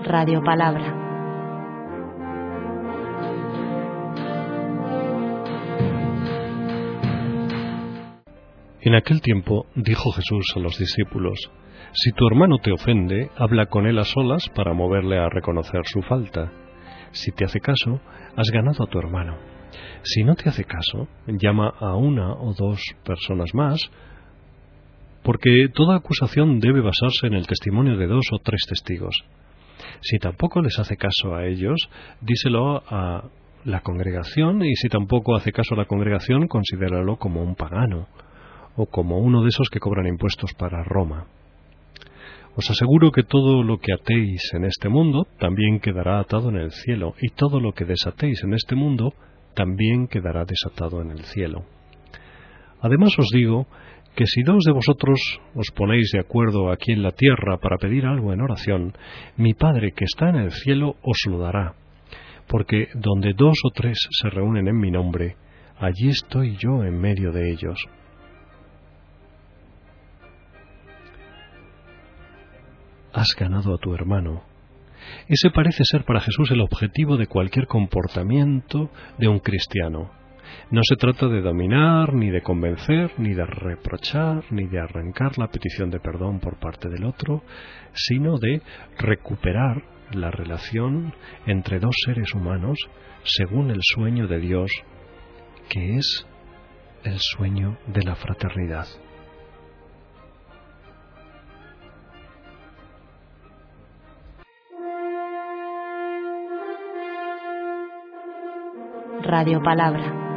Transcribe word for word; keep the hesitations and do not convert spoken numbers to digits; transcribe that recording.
Radio Palabra. En aquel tiempo dijo Jesús a los discípulos: si tu hermano te ofende, habla con él a solas para moverle a reconocer su falta. Si te hace caso, has ganado a tu hermano. Si no te hace caso, llama a una o dos personas más, porque toda acusación debe basarse en el testimonio de dos o tres testigos. Si tampoco les hace caso a ellos, díselo a la congregación, y si tampoco hace caso a la congregación, considéralo como un pagano, o como uno de esos que cobran impuestos para Roma. Os aseguro que todo lo que atéis en este mundo también quedará atado en el cielo, y todo lo que desatéis en este mundo también quedará desatado en el cielo. Además os digo que si dos de vosotros os ponéis de acuerdo aquí en la tierra para pedir algo en oración, mi Padre que está en el cielo os lo dará, porque donde dos o tres se reúnen en mi nombre, allí estoy yo en medio de ellos. Has ganado a tu hermano. Ese parece ser para Jesús el objetivo de cualquier comportamiento de un cristiano. No se trata de dominar, ni de convencer, ni de reprochar, ni de arrancar la petición de perdón por parte del otro, sino de recuperar la relación entre dos seres humanos según el sueño de Dios, que es el sueño de la fraternidad. Radio Palabra.